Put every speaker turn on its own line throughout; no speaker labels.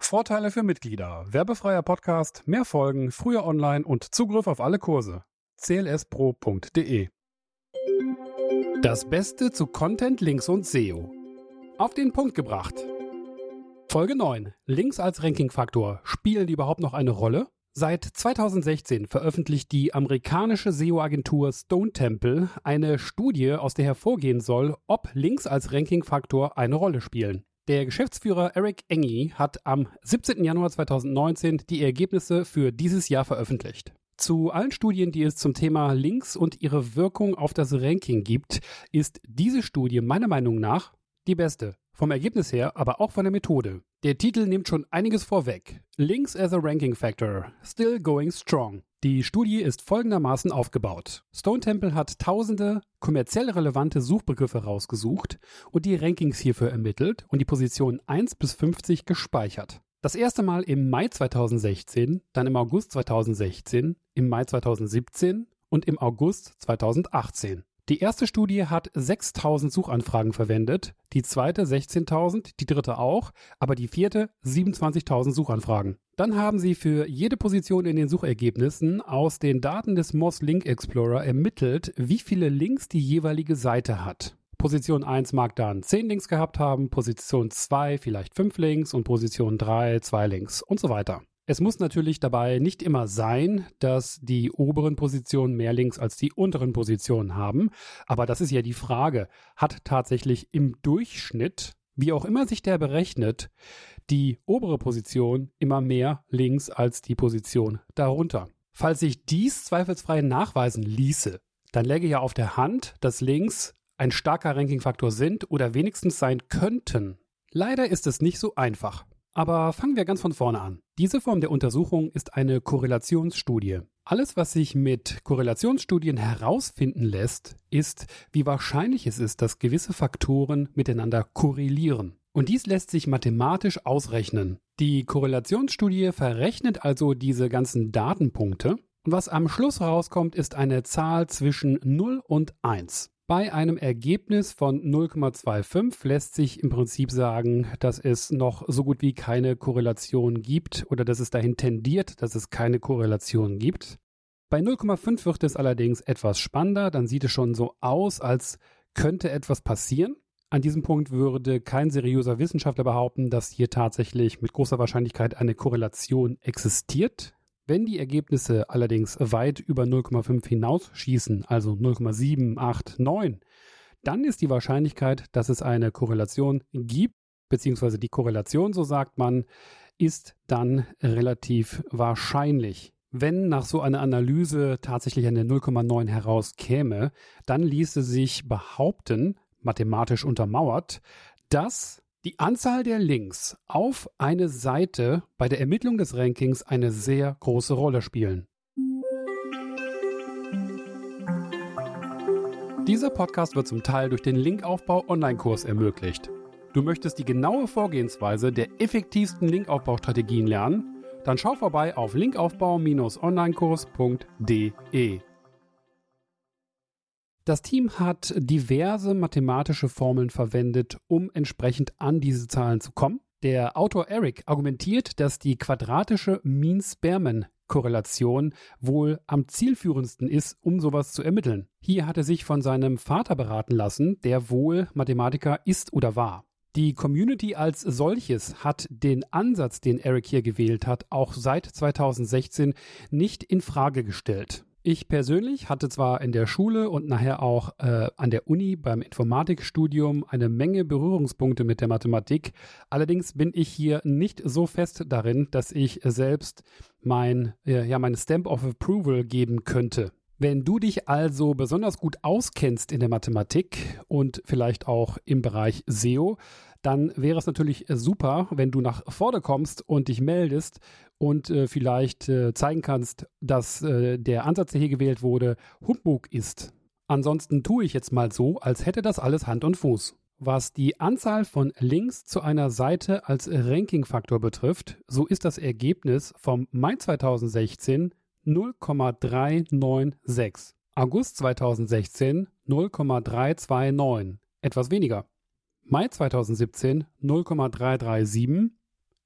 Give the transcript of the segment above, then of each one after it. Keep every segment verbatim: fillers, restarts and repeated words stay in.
Vorteile für Mitglieder, werbefreier Podcast, mehr Folgen, früher online und Zugriff auf alle Kurse. c l s pro punkt d e. Das Beste zu Content, Links und S E O. Auf den Punkt gebracht. Folge neun. Links als Ranking-Faktor. Spielen die überhaupt noch eine Rolle? Seit zweitausendsechzehn veröffentlicht die amerikanische S E O-Agentur Stone Temple eine Studie, aus der hervorgehen soll, ob Links als Ranking-Faktor eine Rolle spielen. Der Geschäftsführer Eric Enge hat am siebzehnten Januar zweitausendneunzehn die Ergebnisse für dieses Jahr veröffentlicht. Zu allen Studien, die es zum Thema Links und ihre Wirkung auf das Ranking gibt, ist diese Studie meiner Meinung nach die beste. Vom Ergebnis her, aber auch von der Methode. Der Titel nimmt schon einiges vorweg. Links as a Ranking Factor. Still going strong. Die Studie ist folgendermaßen aufgebaut. Stone Temple hat tausende kommerziell relevante Suchbegriffe rausgesucht und die Rankings hierfür ermittelt und die Positionen eins bis fünfzig gespeichert. Das erste Mal im Mai zweitausendsechzehn, dann im August zweitausendsechzehn, im Mai zweitausendsiebzehn und im August zweitausendachtzehn. Die erste Studie hat sechstausend Suchanfragen verwendet, die zweite sechzehntausend, die dritte auch, aber die vierte siebenundzwanzigtausend Suchanfragen. Dann haben sie für jede Position in den Suchergebnissen aus den Daten des Moz Link Explorer ermittelt, wie viele Links die jeweilige Seite hat. Position eins mag dann zehn Links gehabt haben, Position zwei vielleicht fünf Links und Position drei zwei Links und so weiter. Es muss natürlich dabei nicht immer sein, dass die oberen Positionen mehr Links als die unteren Positionen haben, aber das ist ja die Frage, hat tatsächlich im Durchschnitt, wie auch immer sich der berechnet, die obere Position immer mehr Links als die Position darunter. Falls sich dies zweifelsfrei nachweisen ließe, dann läge ja auf der Hand, dass Links ein starker Rankingfaktor sind oder wenigstens sein könnten. Leider ist es nicht so einfach. Aber fangen wir ganz von vorne an. Diese Form der Untersuchung ist eine Korrelationsstudie. Alles, was sich mit Korrelationsstudien herausfinden lässt, ist, wie wahrscheinlich es ist, dass gewisse Faktoren miteinander korrelieren. Und dies lässt sich mathematisch ausrechnen. Die Korrelationsstudie verrechnet also diese ganzen Datenpunkte und was am Schluss rauskommt, ist eine Zahl zwischen null und eins. Bei einem Ergebnis von null Komma fünfundzwanzig lässt sich im Prinzip sagen, dass es noch so gut wie keine Korrelation gibt oder dass es dahin tendiert, dass es keine Korrelation gibt. Bei null Komma fünf wird es allerdings etwas spannender, dann sieht es schon so aus, als könnte etwas passieren. An diesem Punkt würde kein seriöser Wissenschaftler behaupten, dass hier tatsächlich mit großer Wahrscheinlichkeit eine Korrelation existiert. Wenn die Ergebnisse allerdings weit über null Komma fünf hinausschießen, also null Komma sieben, acht, neun, dann ist die Wahrscheinlichkeit, dass es eine Korrelation gibt, beziehungsweise die Korrelation, so sagt man, ist dann relativ wahrscheinlich. Wenn nach so einer Analyse tatsächlich eine null Komma neun herauskäme, dann ließe sich behaupten, mathematisch untermauert, dass die Anzahl der Links auf eine Seite bei der Ermittlung des Rankings eine sehr große Rolle spielen. Dieser Podcast wird zum Teil durch den Linkaufbau-Online-Kurs ermöglicht. Du möchtest die genaue Vorgehensweise der effektivsten Linkaufbaustrategien lernen? Dann schau vorbei auf linkaufbau Bindestrich onlinekurs punkt d e. Das Team hat diverse mathematische Formeln verwendet, um entsprechend an diese Zahlen zu kommen. Der Autor Eric argumentiert, dass die quadratische Mean-Spearman-Korrelation wohl am zielführendsten ist, um sowas zu ermitteln. Hier hat er sich von seinem Vater beraten lassen, der wohl Mathematiker ist oder war. Die Community als solches hat den Ansatz, den Eric hier gewählt hat, auch seit zweitausendsechzehn nicht in Frage gestellt. Ich persönlich hatte zwar in der Schule und nachher auch äh, an der Uni beim Informatikstudium eine Menge Berührungspunkte mit der Mathematik. Allerdings bin ich hier nicht so fest darin, dass ich selbst mein, äh, ja, mein Stamp of Approval geben könnte. Wenn du dich also besonders gut auskennst in der Mathematik und vielleicht auch im Bereich S E O, dann wäre es natürlich super, wenn du nach vorne kommst und dich meldest und äh, vielleicht äh, zeigen kannst, dass äh, der Ansatz, der hier gewählt wurde, Humbug ist. Ansonsten tue ich jetzt mal so, als hätte das alles Hand und Fuß. Was die Anzahl von Links zu einer Seite als Ranking-Faktor betrifft, so ist das Ergebnis vom Mai zweitausendsechzehn null Komma drei neun sechs. August zweitausendsechzehn null Komma drei zwei neun, etwas weniger. Mai zweitausendsiebzehn null Komma drei drei sieben,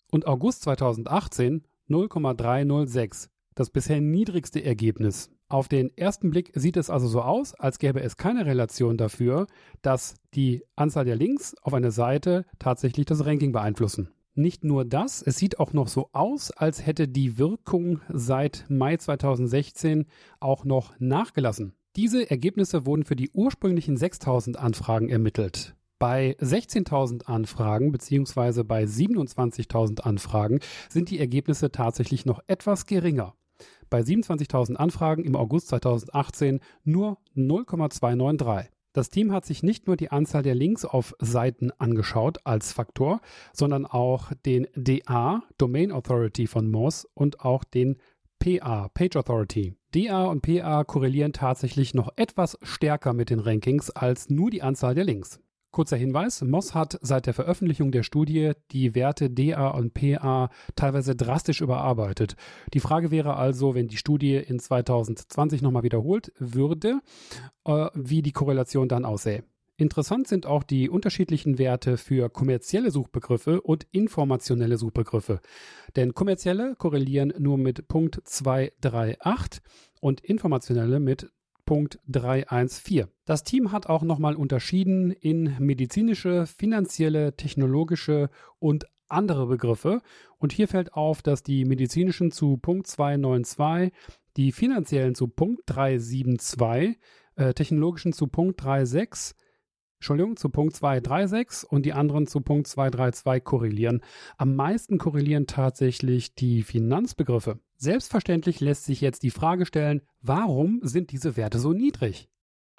und August zweitausendachtzehn null Komma dreihundertsechs, das bisher niedrigste Ergebnis. Auf den ersten Blick sieht es also so aus, als gäbe es keine Relation dafür, dass die Anzahl der Links auf einer Seite tatsächlich das Ranking beeinflussen. Nicht nur das, es sieht auch noch so aus, als hätte die Wirkung seit Mai zweitausendsechzehn auch noch nachgelassen. Diese Ergebnisse wurden für die ursprünglichen sechstausend Anfragen ermittelt. Bei sechzehntausend Anfragen bzw. bei siebenundzwanzigtausend Anfragen sind die Ergebnisse tatsächlich noch etwas geringer. Bei siebenundzwanzigtausend Anfragen im August zweitausendachtzehn nur null Komma zweihundertdreiundneunzig. Das Team hat sich nicht nur die Anzahl der Links auf Seiten angeschaut als Faktor, sondern auch den D A, Domain Authority von Moz, und auch den P A, Page Authority. D A und P A korrelieren tatsächlich noch etwas stärker mit den Rankings als nur die Anzahl der Links. Kurzer Hinweis, Moz hat seit der Veröffentlichung der Studie die Werte D A und P A teilweise drastisch überarbeitet. Die Frage wäre also, wenn die Studie in zweitausendzwanzig nochmal wiederholt würde, äh, wie die Korrelation dann aussähe. Interessant sind auch die unterschiedlichen Werte für kommerzielle Suchbegriffe und informationelle Suchbegriffe. Denn kommerzielle korrelieren nur mit Punkt zweihunderachtunddreißig und informationelle mit Punkt dreihundertvierzehn. Das Team hat auch nochmal unterschieden in medizinische, finanzielle, technologische und andere Begriffe. Und hier fällt auf, dass die medizinischen zu Punkt zweihunderzweiundneunzig, die finanziellen zu Punkt dreihundertzweiundsiebzig, äh, technologischen zu Punkt sechsunddreißig, Entschuldigung, zu Punkt zweihundersechsunddreißig und die anderen zu Punkt zweihunderzweiunddreißig korrelieren. Am meisten korrelieren tatsächlich die Finanzbegriffe. Selbstverständlich lässt sich jetzt die Frage stellen, warum sind diese Werte so niedrig?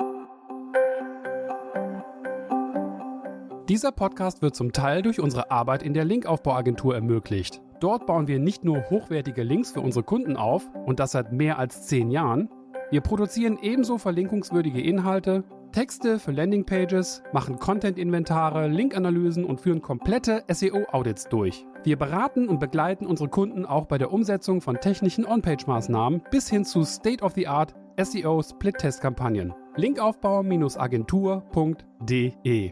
Dieser Podcast wird zum Teil durch unsere Arbeit in der Linkaufbauagentur ermöglicht. Dort bauen wir nicht nur hochwertige Links für unsere Kunden auf, und das seit mehr als zehn Jahren. Wir produzieren ebenso verlinkungswürdige Inhalte, Texte für Landingpages, machen Content-Inventare, Linkanalysen und führen komplette S E O-Audits durch. Wir beraten und begleiten unsere Kunden auch bei der Umsetzung von technischen On-Page-Maßnahmen bis hin zu State-of-the-Art S E O-Split-Test-Kampagnen. Linkaufbau Agentur punkt de.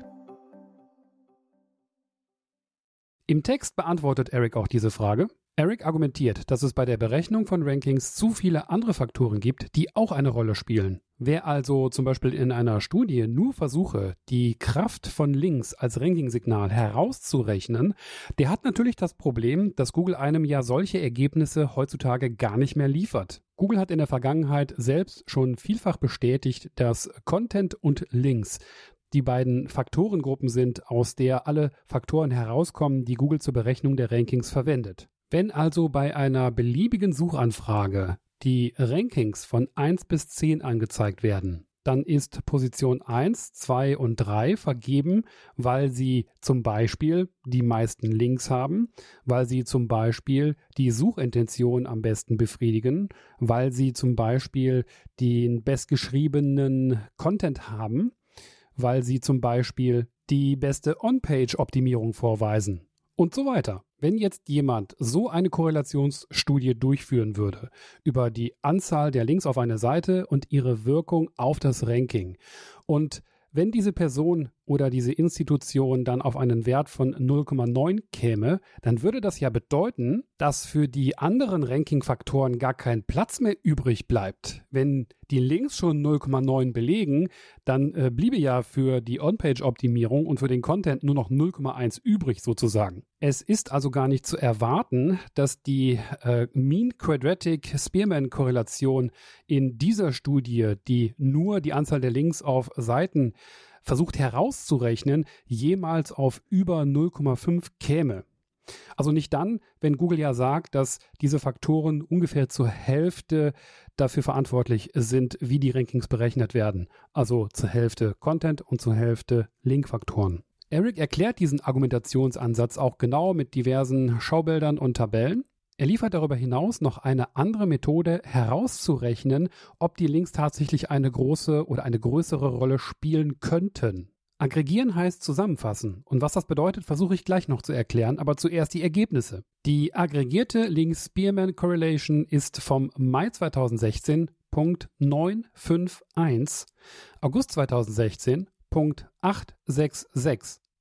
Im Text beantwortet Eric auch diese Frage. Eric argumentiert, dass es bei der Berechnung von Rankings zu viele andere Faktoren gibt, die auch eine Rolle spielen. Wer also zum Beispiel in einer Studie nur versuche, die Kraft von Links als Ranking-Signal herauszurechnen, der hat natürlich das Problem, dass Google einem ja solche Ergebnisse heutzutage gar nicht mehr liefert. Google hat in der Vergangenheit selbst schon vielfach bestätigt, dass Content und Links die beiden Faktorengruppen sind, aus der alle Faktoren herauskommen, die Google zur Berechnung der Rankings verwendet. Wenn also bei einer beliebigen Suchanfrage die Rankings von eins bis zehn angezeigt werden, dann ist Position eins, zwei und drei vergeben, weil sie zum Beispiel die meisten Links haben, weil sie zum Beispiel die Suchintention am besten befriedigen, weil sie zum Beispiel den bestgeschriebenen Content haben, weil sie zum Beispiel die beste On-Page-Optimierung vorweisen und so weiter. Wenn jetzt jemand so eine Korrelationsstudie durchführen würde über die Anzahl der Links auf einer Seite und ihre Wirkung auf das Ranking, und wenn diese Person oder diese Institution dann auf einen Wert von null Komma neun käme, dann würde das ja bedeuten, dass für die anderen Ranking-Faktoren gar kein Platz mehr übrig bleibt. Wenn die Links schon null Komma neun belegen, dann äh, bliebe ja für die On-Page-Optimierung und für den Content nur noch null Komma eins übrig sozusagen. Es ist also gar nicht zu erwarten, dass die äh, Mean Quadratic Spearman-Korrelation in dieser Studie, die nur die Anzahl der Links auf Seiten versucht herauszurechnen, jemals auf über null Komma fünf käme. Also nicht dann, wenn Google ja sagt, dass diese Faktoren ungefähr zur Hälfte dafür verantwortlich sind, wie die Rankings berechnet werden. Also zur Hälfte Content und zur Hälfte Linkfaktoren. Eric erklärt diesen Argumentationsansatz auch genau mit diversen Schaubildern und Tabellen. Er liefert darüber hinaus noch eine andere Methode herauszurechnen, ob die Links tatsächlich eine große oder eine größere Rolle spielen könnten. Aggregieren heißt zusammenfassen, und was das bedeutet, versuche ich gleich noch zu erklären, aber zuerst die Ergebnisse. Die aggregierte Link-Spearman Correlation ist vom Mai zweitausendsechzehn Punkt neun fünf eins, August zweitausendsechzehn Punkt acht sechs sechs,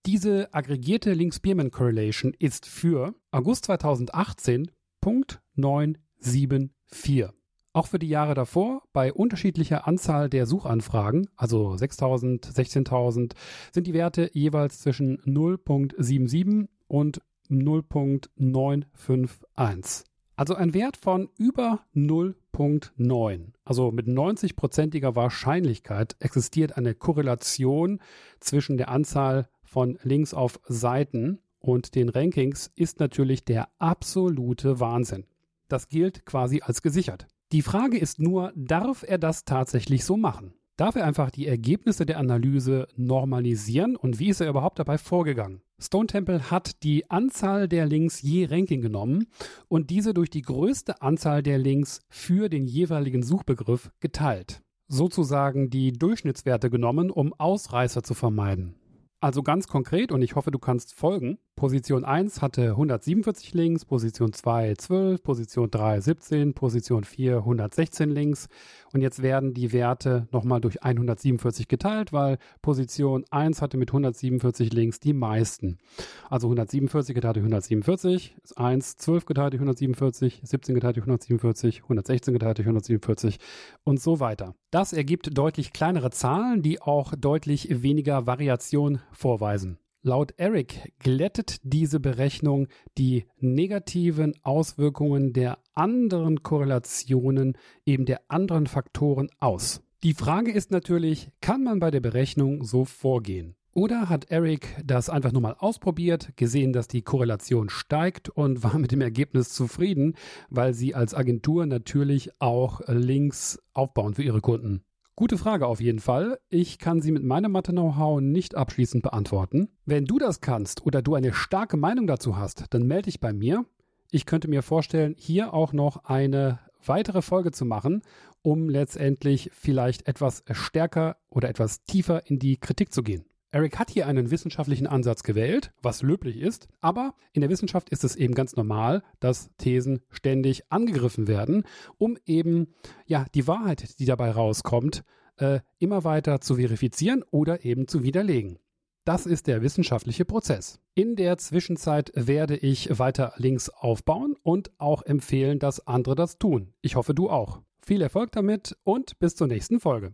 Diese aggregierte Link-Spearman Correlation ist für August zweitausendachtzehn Punkt neun sieben vier. Auch für die Jahre davor, bei unterschiedlicher Anzahl der Suchanfragen, also sechstausend, sechzehntausend, sind die Werte jeweils zwischen null Komma siebenundsiebzig und null Komma neun fünf eins. Also ein Wert von über null Komma neun. Also mit neunzig-prozentiger Wahrscheinlichkeit existiert eine Korrelation zwischen der Anzahl von Links auf Seiten und den Rankings, ist natürlich der absolute Wahnsinn. Das gilt quasi als gesichert. Die Frage ist nur, darf er das tatsächlich so machen? Darf er einfach die Ergebnisse der Analyse normalisieren und wie ist er überhaupt dabei vorgegangen? Stone Temple hat die Anzahl der Links je Ranking genommen und diese durch die größte Anzahl der Links für den jeweiligen Suchbegriff geteilt. Sozusagen die Durchschnittswerte genommen, um Ausreißer zu vermeiden. Also ganz konkret, und ich hoffe, du kannst folgen. Position eins hatte hundertsiebenundvierzig Links, Position zwei zwölf, Position drei siebzehn, Position vier hundertsechzehn Links. Und jetzt werden die Werte nochmal durch hundertsiebenundvierzig geteilt, weil Position eins hatte mit hundertsiebenundvierzig Links die meisten. Also hundertsiebenundvierzig geteilt durch hundertsiebenundvierzig ist eins, zwölf geteilt durch hundertsiebenundvierzig, siebzehn geteilt durch hundertsiebenundvierzig, hundertsechzehn geteilt durch hundertsiebenundvierzig und so weiter. Das ergibt deutlich kleinere Zahlen, die auch deutlich weniger Variation vorweisen. Laut Eric glättet diese Berechnung die negativen Auswirkungen der anderen Korrelationen, eben der anderen Faktoren aus. Die Frage ist natürlich, kann man bei der Berechnung so vorgehen? Oder hat Eric das einfach nur mal ausprobiert, gesehen, dass die Korrelation steigt und war mit dem Ergebnis zufrieden, weil sie als Agentur natürlich auch Links aufbauen für ihre Kunden? Gute Frage auf jeden Fall. Ich kann sie mit meinem Mathe-Know-how nicht abschließend beantworten. Wenn du das kannst oder du eine starke Meinung dazu hast, dann melde dich bei mir. Ich könnte mir vorstellen, hier auch noch eine weitere Folge zu machen, um letztendlich vielleicht etwas stärker oder etwas tiefer in die Kritik zu gehen. Eric hat hier einen wissenschaftlichen Ansatz gewählt, was löblich ist, aber in der Wissenschaft ist es eben ganz normal, dass Thesen ständig angegriffen werden, um eben ja die Wahrheit, die dabei rauskommt, äh, immer weiter zu verifizieren oder eben zu widerlegen. Das ist der wissenschaftliche Prozess. In der Zwischenzeit werde ich weiter Links aufbauen und auch empfehlen, dass andere das tun. Ich hoffe, du auch. Viel Erfolg damit und bis zur nächsten Folge.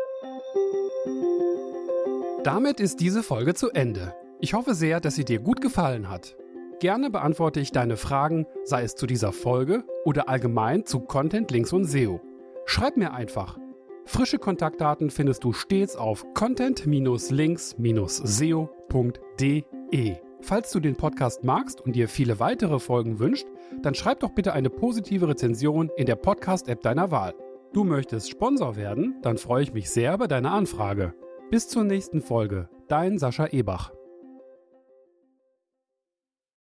Damit ist diese Folge zu Ende. Ich hoffe sehr, dass sie dir gut gefallen hat. Gerne beantworte ich deine Fragen, sei es zu dieser Folge oder allgemein zu Content, Links und S E O. Schreib mir einfach. Frische Kontaktdaten findest du stets auf content links seo punkt de. Falls du den Podcast magst und dir viele weitere Folgen wünschst, dann schreib doch bitte eine positive Rezension in der Podcast-App deiner Wahl. Du möchtest Sponsor werden? Dann freue ich mich sehr über deine Anfrage. Bis zur nächsten Folge, dein Sascha Ebach.